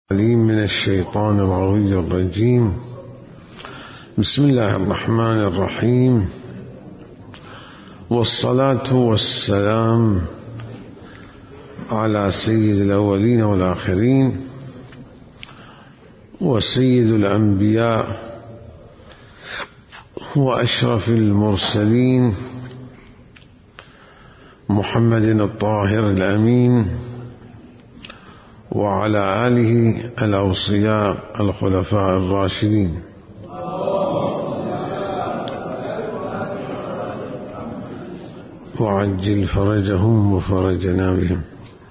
من الشيطان الغوي الرجيم. بسم الله الرحمن الرحيم، والصلاة والسلام على سيد الأولين والآخرين وسيد الأنبياء وأشرف المرسلين محمد الطاهر الأمين، وعلى آله الأوصياء الخلفاء الراشدين، وعجل فرجهم وفرجنا بهم.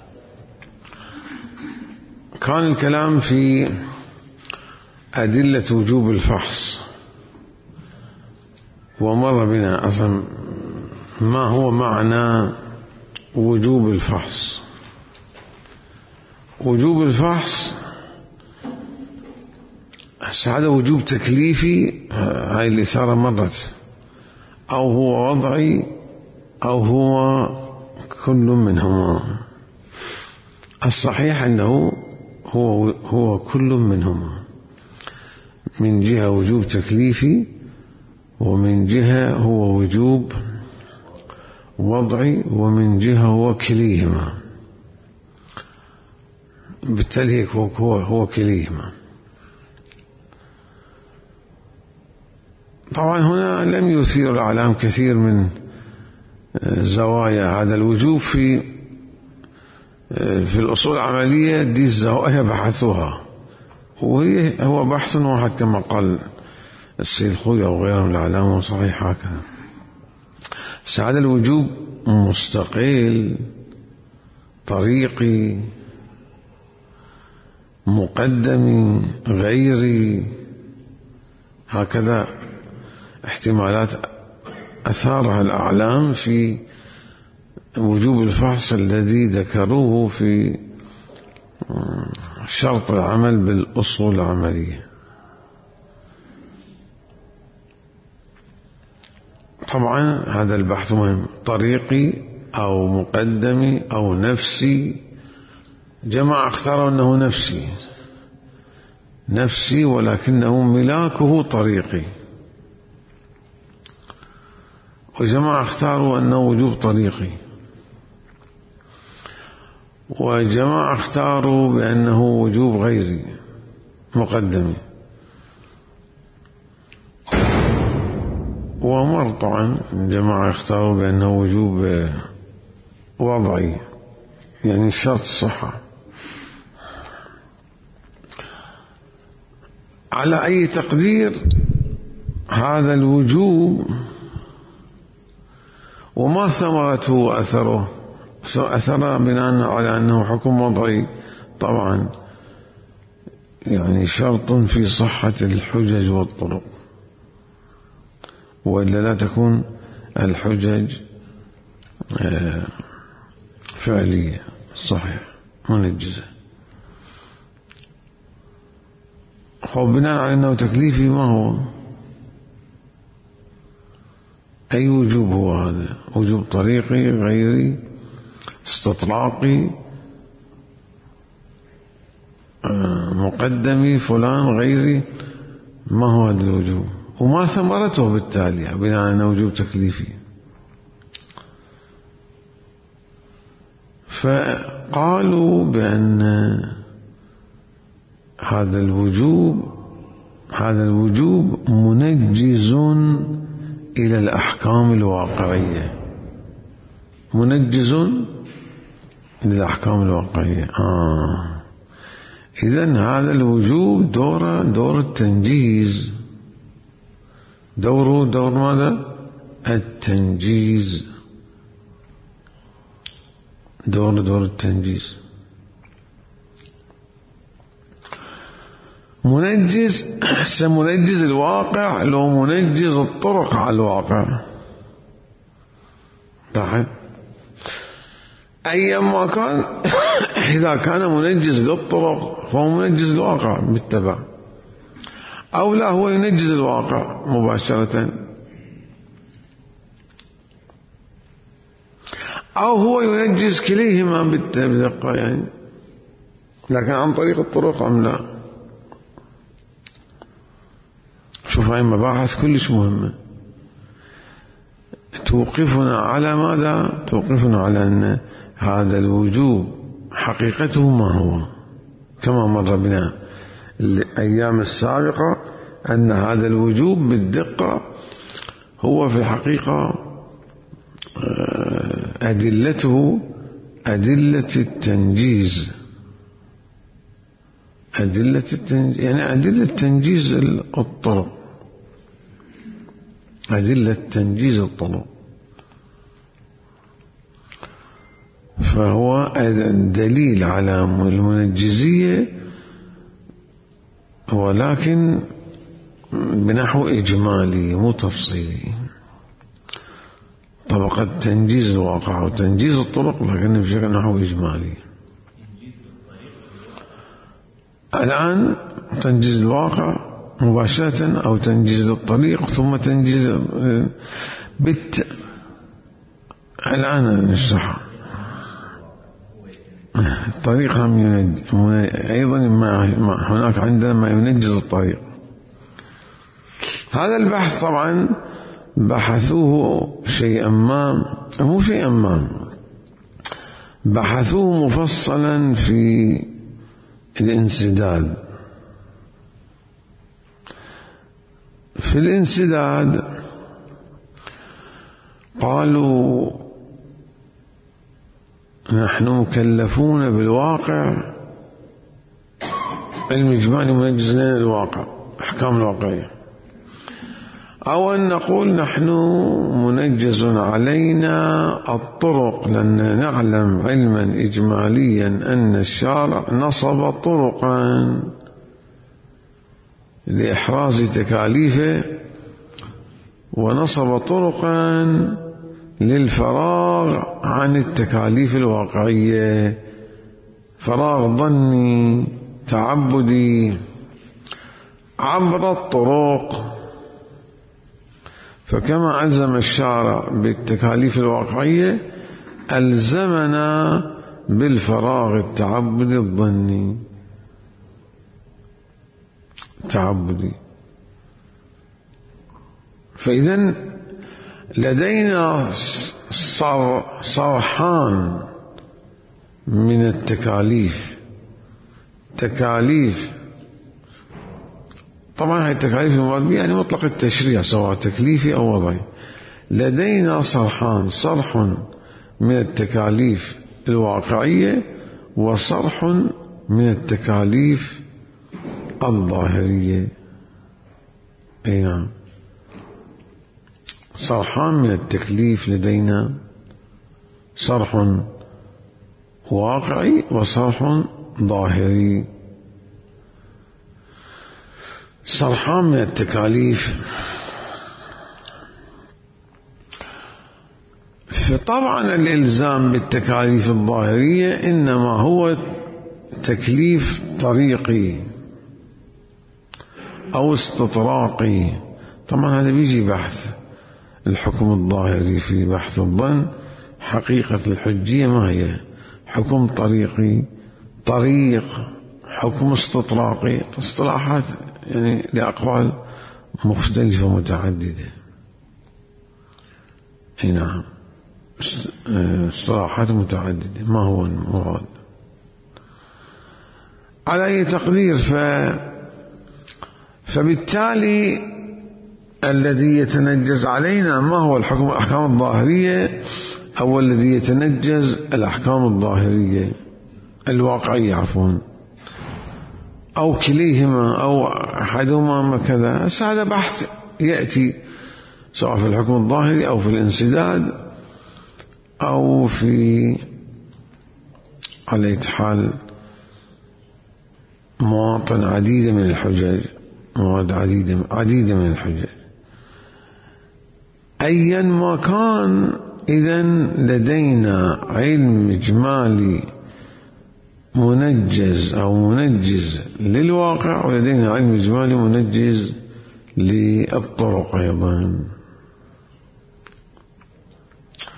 كان الكلام في أدلة وجوب الفحص، ومر بنا أصلا ما هو معنى وجوب الفحص. وجوب الفحص هذا وجوب تكليفي، هاي الإثارة مرت، أو هو وضعي، أو هو كل منهما. الصحيح أنه هو كل منهما، من جهة وجوب تكليفي، ومن جهة هو وجوب وضعي، ومن جهة هو كليهما. بالتالي هو كليهما. طبعا هنا لم يثير الأعلام كثير من زوايا هذا الوجوب في الأصول العملية. دي الزوايا بحثوها، هو بحث واحد كما قال السيد خوي أو غيره من الأعلام، وصحيح هكذا. هذا الوجوب مستقل، طريقي، مقدمي، غيري، هكذا احتمالات أثارها الأعلام في وجوب الفحص الذي ذكروه في شرط العمل بالأصول العملية. طبعا هذا البحث مهم، طريقي أو مقدمي أو نفسي. جماعة اختاروا أنه نفسي، ولكنه ملاكه طريقي. وجماعة اختاروا أنه وجوب طريقي، وجماعة اختاروا بأنه وجوب غيري مقدمي. ومر طبعا جماعة اختاروا بأنه وجوب وضعي، يعني شرط الصحة. على أي تقدير هذا الوجوب وما ثمرته وأثره؟ أثر بناء على أنه حكم وضعي، طبعا يعني شرط في صحة الحجج والطرق، وإلا لا تكون الحجج فعلية صحيح منجزة. بناء على أنه تكليفي، ما هو أي وجوب هو هذا؟ وجوب طريقي، غيري، استطلاقي، مقدمي، فلان، غيري. ما هو هذا الوجوب؟ وما ثمرته بالتالي بناء على أنه وجوب تكليفي؟ فقالوا بأن هذا الوجوب منجز إلى الأحكام الواقعية. منجز للأحكام الواقعية. إذن هذا الوجوب دور التنجيز. دور ماذا؟ التنجيز. دور التنجيز. منجز الواقع لو منجز الطرق على الواقع. بعد أيما كان إذا كان منجز للطرق فهو منجز الواقع بالتبع، أو لا هو ينجز الواقع مباشرة، أو هو ينجز كليهما بدقة يعني. لكن عن طريق الطرق أم لا؟ شوف هاي مباحث كلش مهمة توقفنا على ماذا؟ توقفنا على أن هذا الوجوب حقيقته ما هو، كما مر بنا الأيام السابقة أن هذا الوجوب بالدقة هو في الحقيقة أدلته أدلة التنجيز، يعني أدلة تنجيز الطرق، أدلة تنجيز الطرق، فهو دليل على المنجزية ولكن بنحو إجمالي مو تفصيلي. طبقة تنجيز الواقع وتنجيز الطرق لكن بشكل نحو إجمالي. الآن تنجيز الواقع مباشرة أو تنجيز الطريق ثم تنجيز الآن نشرح الطريق هم أيضا هناك عندنا ما ينجز الطريق. هذا البحث طبعا بحثوه شيئا ما، مو شيئا ما، بحثوه مفصلا في الانسداد. في الانسداد قالوا نحن مكلفون بالواقع، علم إجمالي منجز لنا الواقع، أحكام الواقعية، أو أن نقول نحن منجز علينا الطرق لأن نعلم علما إجماليا أن الشارع نصب طرقا لإحراز تكاليفه ونصب طرقا للفراغ عن التكاليف الواقعية، فراغ ظني تعبدي عبر الطرق. فكما ألزم الشارع بالتكاليف الواقعية ألزمنا بالفراغ التعبدي الظني تعبدي. فإذن لدينا صرحان من التكاليف، تكاليف طبعا هذه التكاليف المراد بها يعني مطلق التشريع سواء تكليفي أو وضعي. لدينا صرحان، صرح من التكاليف الواقعية وصرح من التكاليف الظاهرية. أي نعم، صرحان من التكليف لدينا، صرح واقعي وصرح ظاهري. صرحان من التكاليف، فطبعا الإلزام بالتكاليف الظاهرية إنما هو تكليف طريقي أو استطراقي. طبعا هذا بيجي بحث الحكم الظاهري في بحث الظن، حقيقة الحجية ما هي، حكم طريقي، طريق، حكم استطراقي، اصطلاحات يعني لأقوال مختلفة متعددة. أي نعم، اصطلاحات متعددة. ما هو المراد على أي تقدير؟ فبالتالي الذي يتنجز علينا ما هو الحكم الأحكام الظاهرية أو الذي يتنجز الأحكام الظاهرية الواقعية عفوا، أو كليهما أو أحدهما كذا. هذا بحث يأتي سواء في الحكم الظاهري أو في الانسداد أو في على حال مواطن عديدة من الحجج، مواد عديدة من الحجج. أيا ما كان، إذن لدينا علم إجمالي منجز أو منجز للواقع، ولدينا علم إجمالي منجز للطرق أيضا.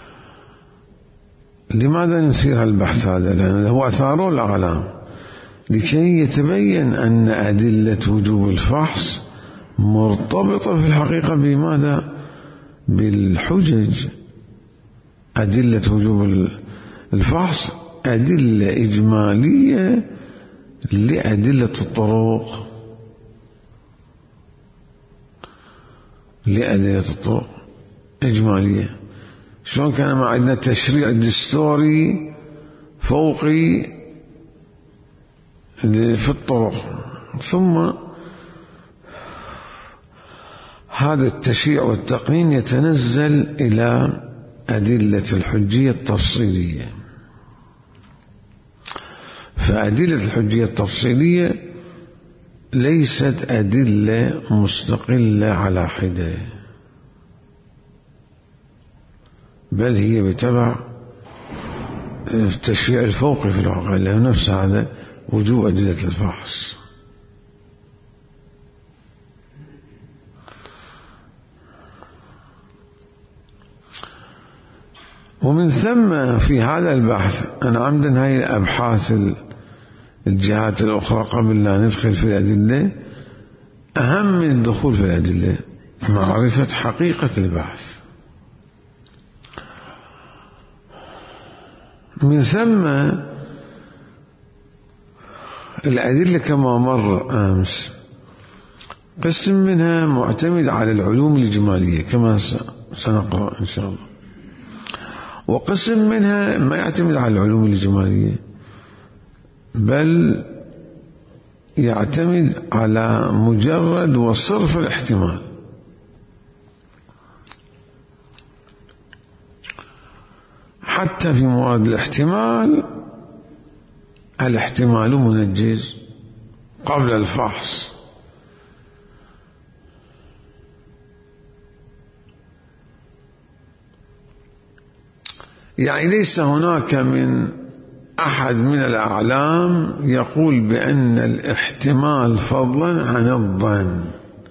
لماذا نسير البحث هذا؟ لأنه هو أثاره الأعلام، لكي يتبين أن أدلة وجوب الفحص مرتبطة في الحقيقة بماذا؟ بالحجج. أدلة وجوب الفحص أدلة إجمالية لأدلة الطرق، لأدلة الطرق إجمالية. شلون كان ما عندنا تشريع دستوري فوقي في الطرق، ثم هذا التشريع والتقنين يتنزل إلى أدلة الحجية التفصيلية. فأدلة الحجية التفصيلية ليست أدلة مستقلة على حدة، بل هي بتبع التشريع الفوقي في الواقع، له نفس هذا وجوب أدلة الفحص. ومن ثم في هذا البحث أنا عمدا هاي الأبحاث الجهات الأخرى قبل لا ندخل في الأدلة، أهم من الدخول في الأدلة معرفة حقيقة البحث. من ثم الأدلة كما مر أمس قسم منها معتمد على العلوم الإجمالية كما سنقرأ إن شاء الله، وقسم منها ما يعتمد على العلوم الإجمالية بل يعتمد على مجرد وصرف الاحتمال. حتى في مواد الاحتمال منجز قبل الفحص. يعني ليس هناك من أحد من الأعلام يقول بأن الاحتمال فضلا عن الظن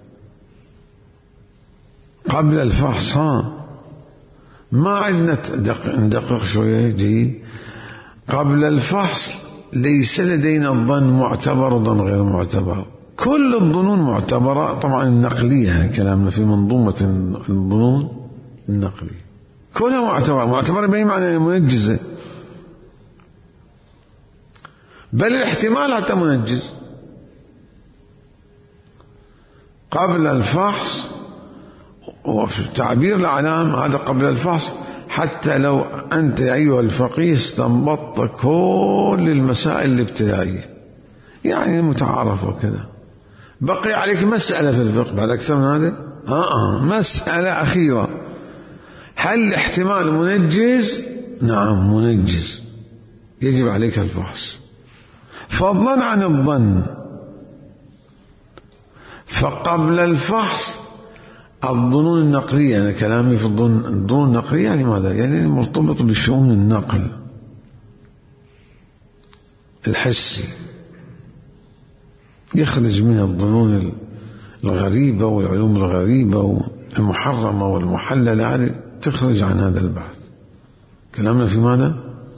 قبل الفحص. ما عندنا ندقق شوية جيد. قبل الفحص ليس لدينا الظن معتبر وظن غير معتبر، كل الظنون معتبرة طبعا النقلية، كلامنا في منظومة الظنون النقلية كلها معتبرة بأي معنى منجزة، بل الاحتمال حتى منجز قبل الفحص. وفي تعبير الأعلام هذا قبل الفحص، حتى لو أنت أيها الفقيه استنبطت كل المسائل الابتدائية يعني متعارف وكذا، بقي عليك مسألة في الفقه بعد أكثر من هذا، مسألة أخيرة، هل الاحتمال منجز؟ نعم منجز، يجب عليك الفحص فضلا عن الظن. فقبل الفحص الظنون النقلية، أنا كلامي في الظنون النقلية يعني ماذا؟ يعني مرتبط بشؤون النقل الحسي، يخرج من الظنون الغريبة والعلوم الغريبة والمحرمة والمحللة، هذه تخرج عن هذا البحث. كلامنا في ماذا؟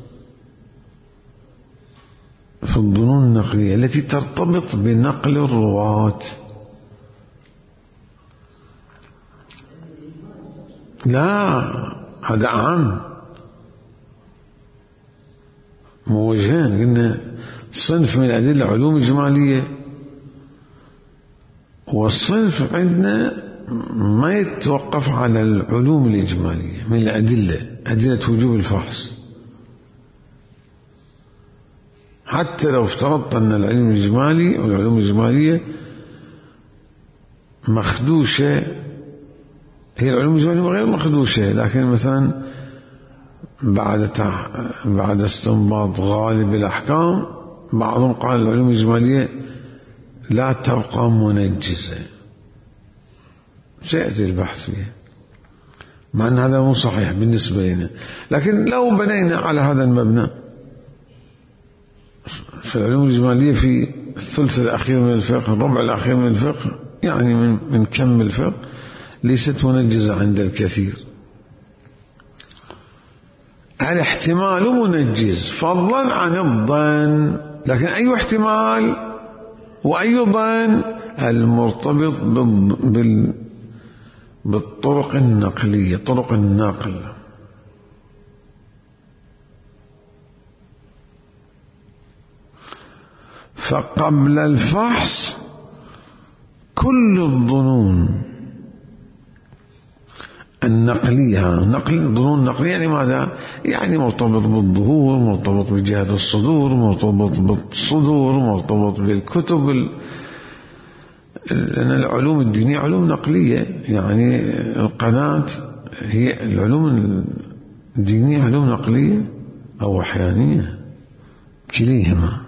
في الظنون النقلية التي ترتبط بنقل الرواة. لا هذا عام موجهان، قلنا صنف من الأدلة علوم إجمالية، والصنف عندنا ما يتوقف على العلوم الإجمالية من الأدلة، أدلة وجوب الفحص. حتى لو افترضت أن العلم الإجمالي والعلوم الإجمالية مخدوشة، هي العلوم الإجمالية غير مخدوشة، لكن مثلا بعد استنباط غالب الأحكام بعضهم قال العلوم الإجمالية لا تبقى منجزة، سيأتي البحث فيها، مع أن هذا مو صحيح بالنسبة لنا. لكن لو بنينا على هذا المبنى في العلوم الإجمالية في الثلث الأخير من الفقه، الربع الأخير من الفقه، يعني من كم الفقه، ليست منجزة عند الكثير. الاحتمال منجز فضلا عن الظن، لكن أي احتمال وأيضا المرتبط بالطرق النقلية، طرق النقل. فقبل الفحص كل الظنون النقلية، ظنون نقلية يعني ماذا؟ يعني مرتبط بالظهور، مرتبط بجهة الصدور، مرتبط بالصدور، مرتبط بالكتب، لأن العلوم الدينية علوم نقلية. يعني القناة هي العلوم الدينية علوم نقلية أو وحيانية، كليهما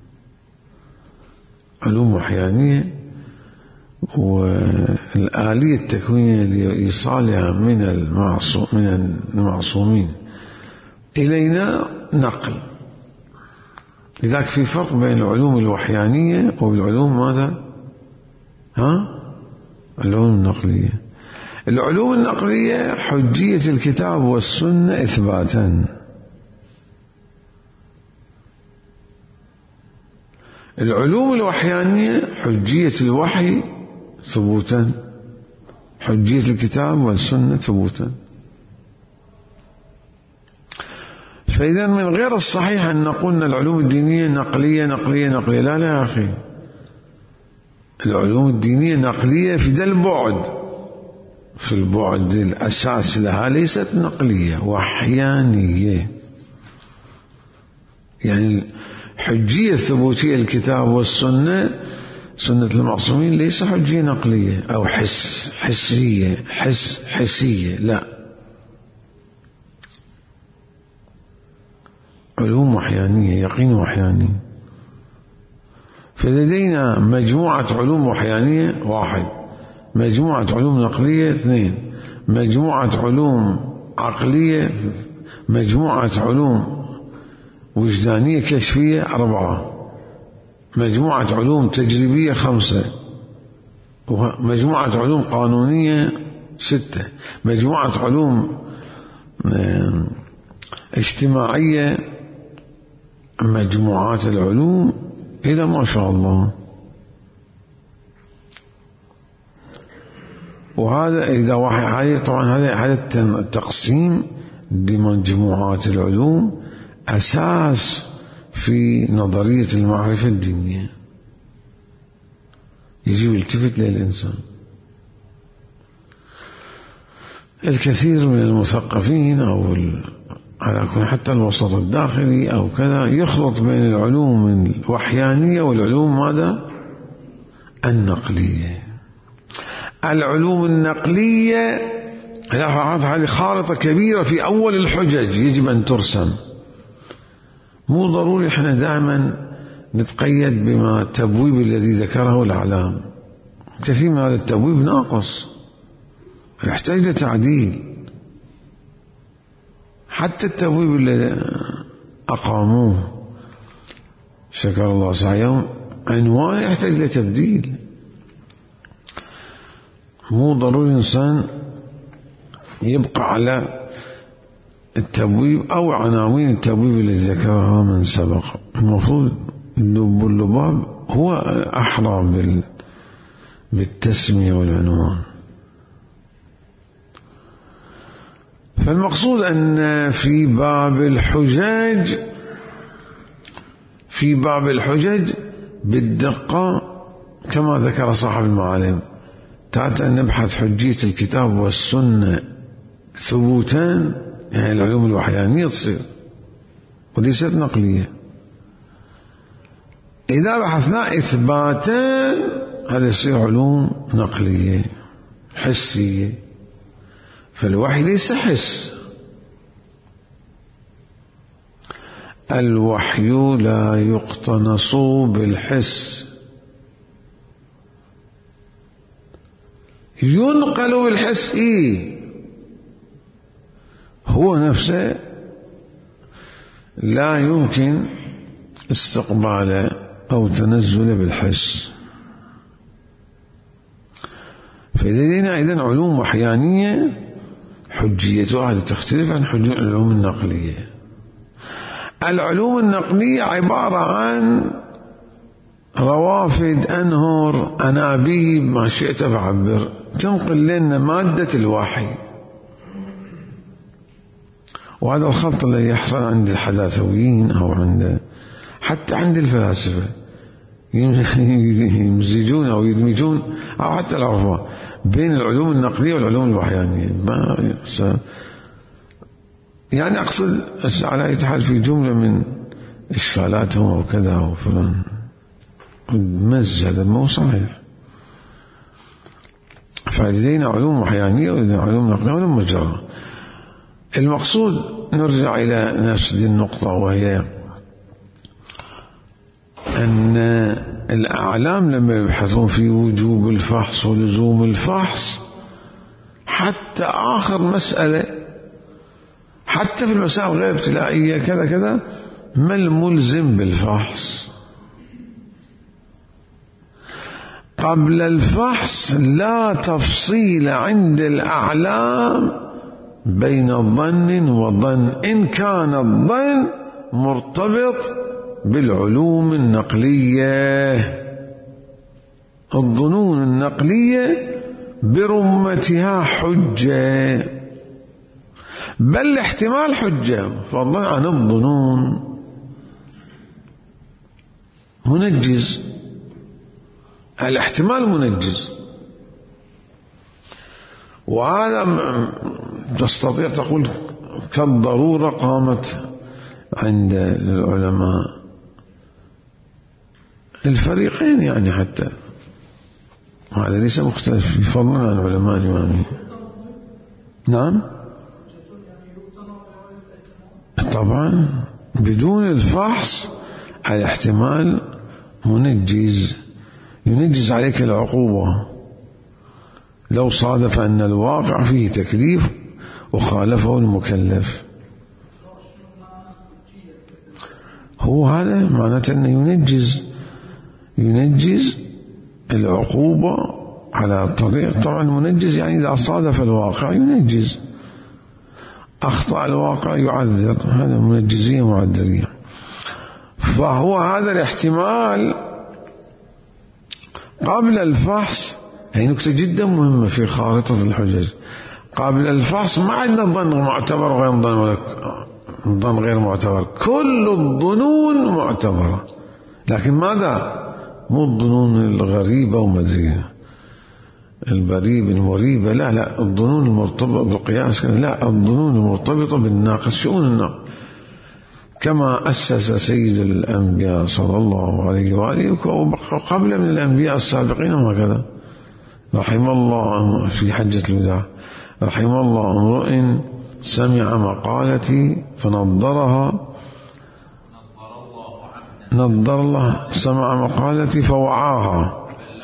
علوم وحيانية. والآلية التكوينية لإيصالها من المعصومين إلينا نقل. لذلك في فرق بين العلوم الوحيانية والعلوم ماذا؟ العلوم النقلية. العلوم النقلية حجية الكتاب والسنة إثباتا، العلوم الوحيانية حجية الوحي ثبوتا، حجية الكتاب والسنة ثبوتا. فإذا من غير الصحيح أن نقول أن العلوم الدينية نقلية نقلية نقلية. لا يا أخي، العلوم الدينية نقلية في ذا البعد، في البعد الأساس لها ليست نقلية، وحيانية. يعني حجية ثبوتية الكتاب والسنة، سنة المعصومين، ليس حجية نقلية أو حسية، لا، علوم وحيانية، يقين وحياني. فلدينا مجموعة علوم وحيانية 1، مجموعة علوم نقلية 2، مجموعة علوم عقلية، مجموعة علوم وجدانية كشفية 4، مجموعة علوم تجريبية 5، مجموعة علوم قانونية 6، مجموعة علوم اجتماعية، مجموعات العلوم إلى ما شاء الله. وهذا إذا واحد، طبعا هذا التقسيم لمجموعات العلوم أساس في نظرية المعرفة الدينية، يجب يلتفت للإنسان. الكثير من المثقفين أو على كل حتى الوسط الداخلي أو كذا يخلط بين العلوم الوحيانية والعلوم ماذا؟ النقلية. العلوم النقلية هذه خارطة كبيرة في أول الحجج يجب أن ترسم. مو ضروري احنا دائما نتقيد بما التبويب الذي ذكره الأعلام، كثير من هذا التبويب ناقص يحتاج لتعديل. حتى التبويب الذي أقاموه شكر الله سعيهم عنوان يحتاج لتبديل. مو ضروري الإنسان يبقى على التبويب أو عناوين التبويب الذي ذكرها من سبق. المفروض اللباب هو أحرى بالتسمية والعنوان. فالمقصود أن في باب الحجج بالدقة كما ذكر صاحب المعالم، تعالى أن نبحث حجية الكتاب والسنة ثبوتان، يعني العلوم الوحيانية تصير وليست نقلية. إذا بحثنا إثباتان هذا يصير علوم نقلية حسية. فالوحي ليس حس، الوحي لا يقتنص بالحس، ينقل بالحس. هو نفسه لا يمكن استقباله أو تنزله بالحس. فلدينا إذن علوم وحيانية حجيتها تختلف عن العلوم النقلية. العلوم النقلية عبارة عن روافد، أنهر، أنابيب، ما شئت فعبر، تنقل لنا مادة الوحي. وهذا الخلط الذي يحصل عند الحداثويين أو حتى عند الفلاسفة، يمزجون أو يدمجون أو حتى العرفاء بين العلوم النقلية والعلوم الوحيانية. يعني أقصد على أي حال في جملة من إشكالاتهم وكذا وفلان مزج، هذا مو صحيح. فلدينا علوم وحيانية ولدينا علوم نقلية ولم مجرى. المقصود نرجع إلى نفس دي النقطة، وهي أن الأعلام لما يبحثون في وجوب الفحص ولزوم الفحص حتى آخر مسألة، حتى في المسائل غير ابتلائية كذا كذا، ما الملزم بالفحص؟ قبل الفحص لا تفصيل عند الأعلام بين الظن وظن، إن كان الظن مرتبط بالعلوم النقلية. الظنون النقلية برمتها حجة، بل احتمال حجة، فضلا عن الظنون منجز، الاحتمال منجز. وهذا تستطيع تقول كالضرورة قامت عند العلماء الفريقين، يعني حتى هذا ليس مختلف في فضلا عن علماء الإمامية. نعم طبعا بدون الفحص الاحتمال منجز، ينجز عليك العقوبة لو صادف أن الواقع فيه تكليف وخالفه المكلف. هو هذا معناته أنه ينجز العقوبة على طريق. طبعا منجز يعني إذا صادف الواقع ينجز، أخطأ الواقع يعذر، هذا منجزية معذرية. فهو هذا الاحتمال قبل الفحص، هي نكتة جدا مهمة في خارطة الحجج. قبل الفحص ما عندنا ظن معتبر وغير ظن، ولا ظن غير معتبر، كل الظنون معتبرة. لكن ماذا؟ مو الظنون الغريبة ومدرية البريب المريبة، لا الظنون المرتبطة بالقياس، لا الظنون المرتبطة بالناقص، شؤون الناقص، كما أسس سيد الأنبياء صلى الله عليه وآله وقبل من الأنبياء السابقين وهكذا. رحم الله في حجة الوداع، رحم الله امرئ سمع مقالتي فنظرها، نظر الله سمع مقالتي فوعاها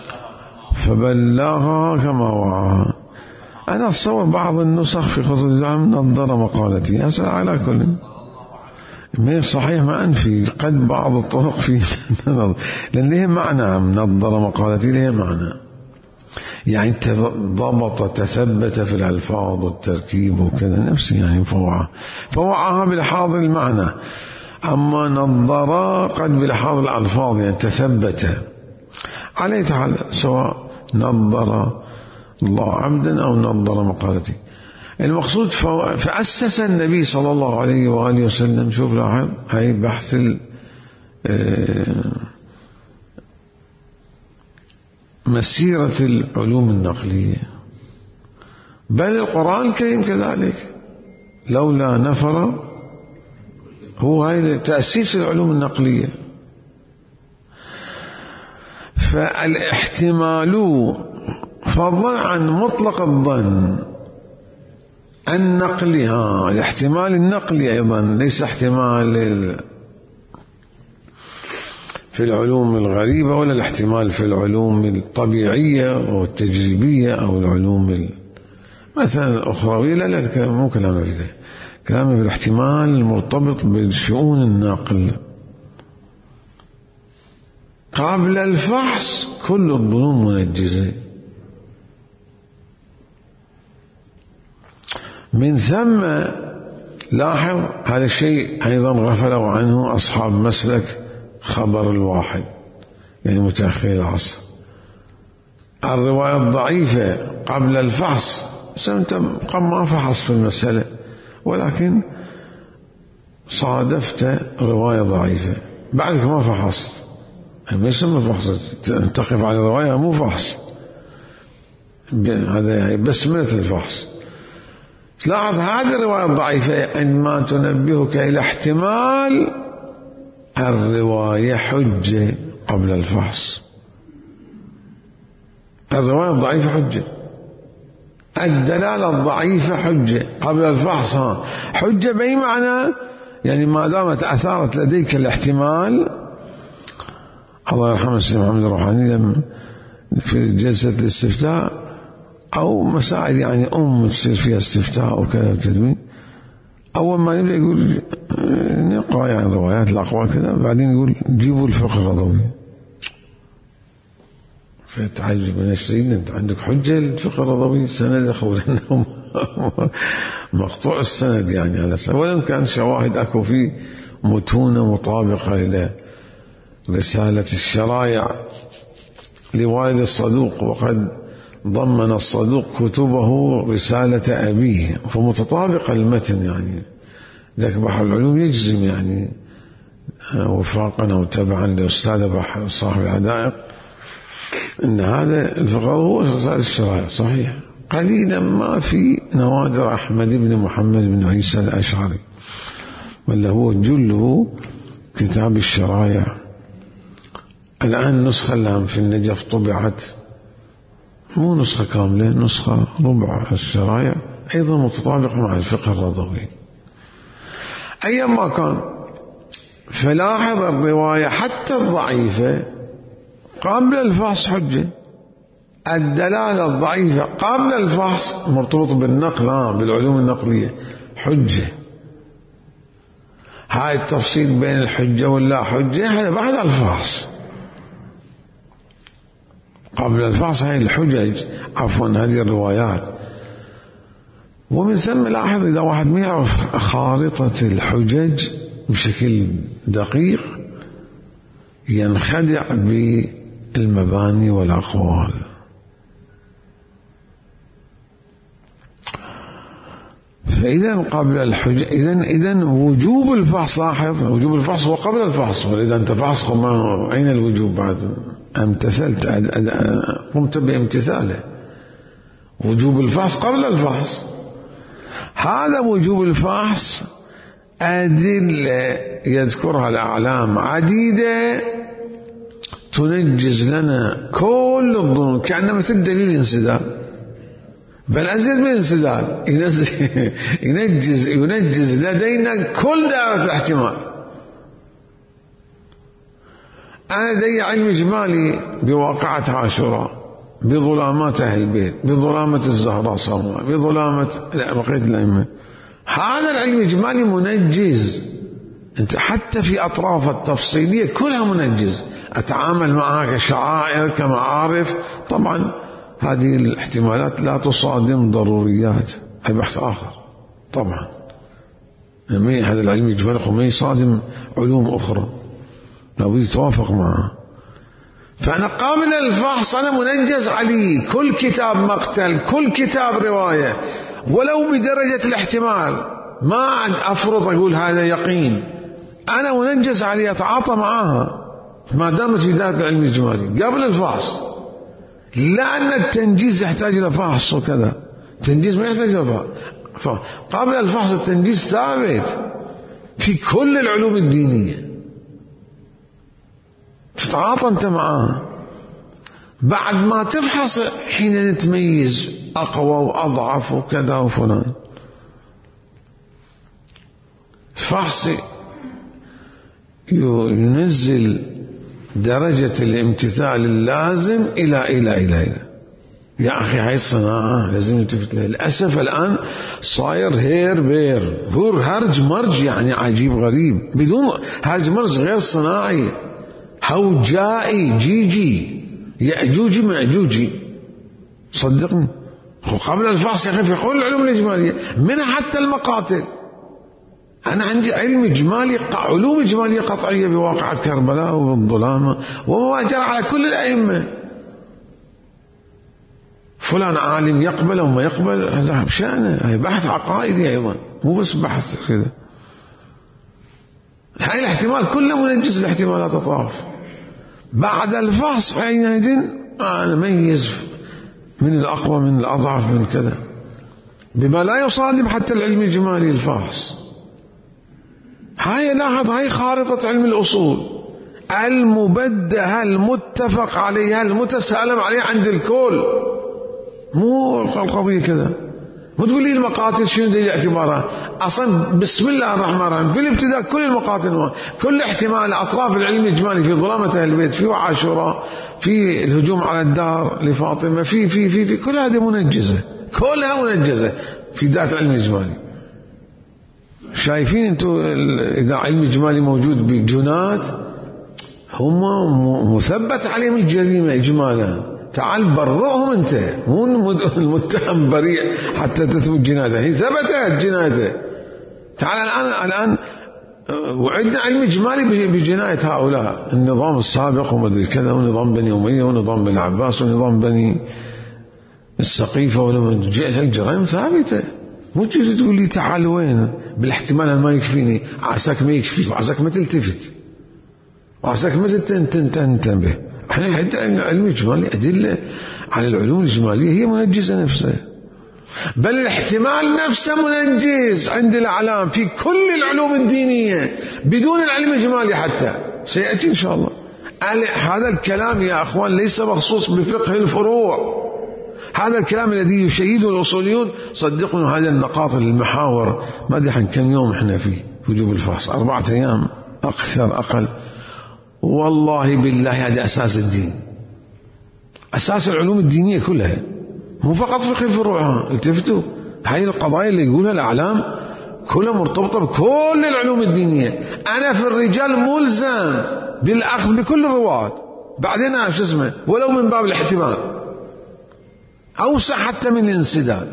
فبلغها كما وعاها. أنا أتصور بعض النسخ في خطوة الدعم نظر مقالتي، أسأل على كل ما صحيح، ما أنفي قد بعض الطرق في لأن له معنى، نظر مقالتي له معنى، يعني ضبط تثبت في الألفاظ والتركيب وكذا، نفس يعني فوعاها بلحاظ المعنى. أما نظر قد بلحاظ الألفاظ يعني تثبت عليه تعالى، سواء نظر الله عبدا أو نظر مقالتي. المقصود فأسس النبي صلى الله عليه وآله وسلم، شوف لاحظ هاي بحث مسيرة العلوم النقلية، بل القرآن الكريم كذلك، لولا نفر، هو هاي تأسيس العلوم النقلية. فالاحتمال فضلا عن مطلق الظن النقلي، الاحتمال النقلي أيضا ليس احتمال في العلوم الغريبة، ولا الاحتمال في العلوم الطبيعية أو التجريبية أو العلوم مثلا الأخروية، لا مو كلامنا في ذلك، كلامنا في الاحتمال المرتبط بشؤون الناقل. قبل الفحص كل الظنون منجزة، من ثم لاحظ هذا الشيء أيضا غفلوا عنه أصحاب مسلك خبر الواحد، يعني متأخر العصر. الرواية الضعيفة قبل الفحص، أنت ما فحص في المسألة ولكن صادفت رواية ضعيفة بعدك ما فحصت، ما يسمى فحص، تقف على رواية مو فحص، هذا يعني بسملة الفحص. لاحظ هذه الرواية الضعيفة عندما تنبهك إلى احتمال الرواية حجة قبل الفحص. الرواية الضعيفة حجة، الدلالة الضعيفة حجة قبل الفحص. حجة بأي معنى؟ يعني ما دامت أثارت لديك الاحتمال. الله يرحمه السيد محمد الروحاني في جلسة الاستفتاء أو مسائل يعني تصير فيها استفتاء وكذا تدوين، أول ما يبدأ يقول نقرأ يعني روايات الأقوال كذا، بعدين يقول جيبوا الفقه الرضوي. فتعجب من الشيء، أنت عندك حجة الفقه الرضوي سند أخو لأنه مقطوع السند يعني على سند، ولم كان شواهد أكو فيه متونة مطابقة إلى رسالة الشرائع لوالد الصدوق، وقد ضمن الصدوق كتبه رسالة أبيه، فمتطابق المتن يعني. ذاك بحر العلوم يجزم يعني وفاقا أو تبعا لأستاذ بحر صاحب الحدائق إن هذا الفقه هو رسالة الشرائع صحيح، قليلا ما في نوادر أحمد بن محمد بن عيسى الأشعري، بل هو جله كتاب الشرائع. الآن نسخة الآن في النجف طبعت، مو نسخة كاملة، نسخة ربع الشرائع أيضا متطابقة مع الفقه الرضوي. أيما كان، فلاحظ الرواية حتى الضعيفة قبل الفحص حجة، الدلالة الضعيفة قبل الفحص مرتبط بالنقل بالعلوم النقلية حجة. هاي التفصيل بين الحجة واللا حجة هذا بعد الفحص، قبل الفحص هاي الحجج عفوا هذه الروايات. ومن ثم لاحظ إذا واحد ما يعرف خارطة الحجج بشكل دقيق ينخدع بالمباني والأقوال. فإذا قبل الحجة إذن وجوب الفحص، لاحظ وجوب الفحص هو قبل الفحص، وإذا أنت فحص أين الوجوب بعد؟ امتثلت، قمت بامتثاله. وجوب الفحص قبل الفحص، هذا وجوب الفحص أدلة يذكرها الأعلام عديدة تنجز لنا كل الظنون، كأنما مثل دليل انسداد، بل أزيد من انسداد، ينجز لدينا كل دائرة الاحتمال. أنا لدي علم إجمالي بواقعة عاشوراء، بظلامات أهل البيت، بظلامة الزهراء صلوات، بظلامة بقية الأئمة. هذا العلم الإجمالي منجز، أنت حتى في أطراف التفصيلية كلها منجز، أتعامل معها كشعائر كمعارف. طبعا هذه الاحتمالات لا تصادم ضروريات، هذا بحث آخر طبعا. هذا العلم الإجمالي ما يصادم علوم أخرى، لابد يتوافق معها. فأنا قابل الفحص، أنا منجز علي كل كتاب مقتل، كل كتاب رواية، ولو بدرجة الاحتمال، ما أفرض أقول هذا يقين، أنا منجز علي أتعاطى معها ما دامت في ذات العلم الإجمالي قبل الفحص. لأن التنجيز يحتاج إلى فحص وكذا، التنجيز ما يحتاج إلى فحص. قبل الفحص التنجيز ثابت في كل العلوم الدينية، تتعاطى أنت معها. بعد ما تفحص حين نتميز أقوى وأضعف وكذا وفلان. فحص ينزل درجة الامتثال اللازم إلى يا أخي هاي الصناعة لازم نلتفت لها. للأسف الآن صاير هير بير هور هرج مرج، يعني عجيب غريب، بدون هرج مرج غير صناعي، هوجائي جيجي يأجوجي مأجوجي. صدقني قبل الفحص يا أخي في كل العلوم الإجمالية منها حتى المقاتل، أنا عندي علم إجمالي، علوم إجمالية قطعية بواقعة كربلاء والظلامة وما جرى على كل الأئمة. فلان عالم يقبل أو ما يقبل هذا بشأنه، هي بحث عقائدي أيضا، مو بس بحث كذا. هاي الاحتمال كله منجز، الاحتمالات تطاف. بعد الفحص حينئذ أنا ميز من الأقوى من الأضعف من كذا، بما لا يصادم حتى العلم الإجمالي الفحص. هاي لاحظ، هاي خارطة علم الأصول المبدأة المتفق عليها المتسالم عليها عند الكل، مو القضية كذا. مو تقول لي المقاتل شنو دليل اعتبارها؟ أصلا بسم الله الرحمن الرحيم في الابتداء كل المقاتل، كل احتمال أطراف العلم الإجمالي في ظلامة أهل البيت، في عاشوراء، في الهجوم على الدار لفاطمة، في كل هذه منجزة، كلها منجزة في ذات العلم الإجمالي. شايفين انتم إذا علم إجمالي موجود بالجنات هم مثبت عليهم الجريمة إجمالا، تعال برئهم انت، مو المتهم بريء حتى تثبت جنايته، هي ثبتت جنايته. تعال الآن وعندنا علم إجمالي بجناية هؤلاء النظام السابق ومدري كذا، ونظام بني أمية ونظام بني عباس ونظام بني السقيفة، الجرائم ثابتة. مو تجي تقول لي تعال وين بالاحتمال ما يكفيني، عساك ما يكفيك وعساك ما تلتفت وعساك ما تنتبه. احنا عندنا علم إجمالي أدلة على العلوم الإجمالية هي منجزة نفسها، بل الاحتمال نفسه منجز عند الأعلام في كل العلوم الدينية بدون العلم الإجمالي حتى سيأتي إن شاء الله. هذا الكلام يا أخوان ليس مخصوص بفقه الفروع، هذا الكلام الذي يشيده الأصوليون. صدقوا هذه النقاط المحاور ما أدري عن كم يوم احنا فيه وجوب الفحص، 4 أيام أكثر أقل. والله بالله هذا أساس الدين، أساس العلوم الدينية كلها، مو فقط فقه الفروع. التفتوا هاي القضايا اللي يقولها الأعلام كلها مرتبطة بكل العلوم الدينية. أنا في الرجال ملزم بالأخذ بكل الرواة، بعدين شو اسمه ولو من باب الاحتمال أوسع حتى من الانسداد.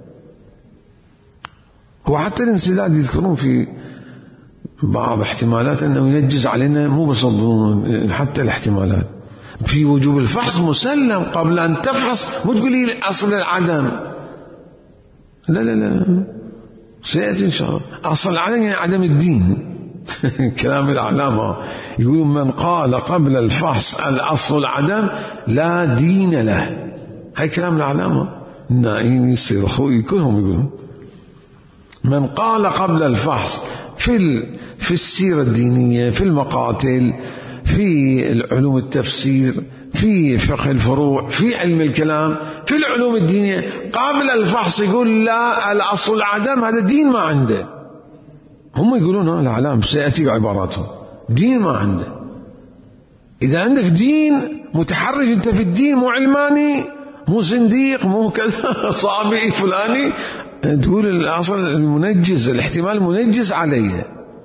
وحتى الانسداد يذكرون في بعض احتمالات أنه ينجز علينا، مو بس الظنون حتى الاحتمالات. في وجوب الفحص مسلم قبل أن تفحص، مو تقول لي أصل العدم، لا لا لا سيأتي إن شاء الله. أصل العدم يعني عدم الدين. كلام العلامة يقولون من قال قبل الفحص الأصل العدم لا دين له، هاي كلام العلامة النائين السيد خوي كلهم يقولون من قال قبل الفحص في السيرة الدينية، في المقاتل، في العلوم التفسير، في فقه الفروع، في علم الكلام، في العلوم الدينية، قبل الفحص يقول لا الأصل العدم، هذا دين ما عنده. هم يقولون الأعلام سيأتي عباراتهم دين ما عنده. إذا عندك دين متحرج أنت في الدين، مو علماني، مو زنديق، مو كذا صابئي فلاني، تقول الأصل المنجز، الاحتمال منجز عليه.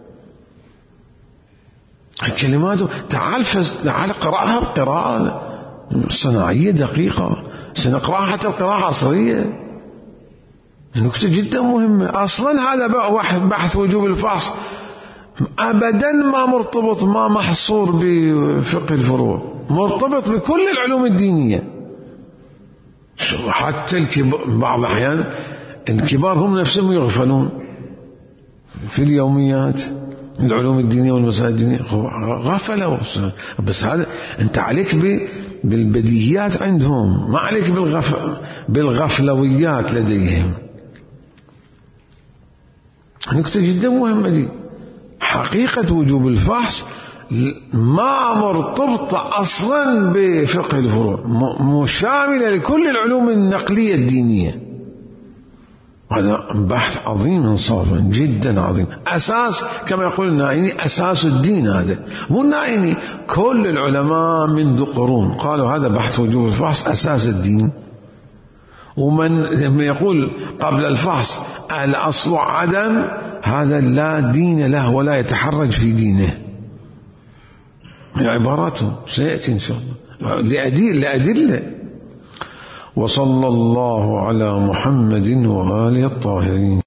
كلماته تعال قرأها بقراءة صناعية دقيقة، سنقرأها حتى القراءة عصرية، نكتة جدا مهمة. أصلا هذا بحث وجوب الفحص أبدا ما مرتبط، ما محصور بفقه الفروع، مرتبط بكل العلوم الدينية. حتى بعض الأحيان الكبار هم نفسهم يغفلون في اليوميات العلوم الدينية والمسائل الدينية، غفلوا. بس هذا أنت عليك بالبديهيات عندهم، ما عليك بالغفلويات لديهم. نكتة جدا مهمة دي. حقيقة وجوب الفحص ما مرتبطة أصلا بفقه الفروع، مشاملة لكل العلوم النقلية الدينية. هذا بحث عظيم انصافا جدا عظيم، أساس كما يقول النائني أساس الدين. هذا مو النائني، كل العلماء منذ قرون قالوا هذا بحث وجوب الفحص أساس الدين. ومن يقول قبل الفحص الأصل عدم، هذا لا دين له ولا يتحرج في دينه. من عباراته سيأتي إن شاء الله لأدلة. وصلى الله على محمد وآله الطاهرين.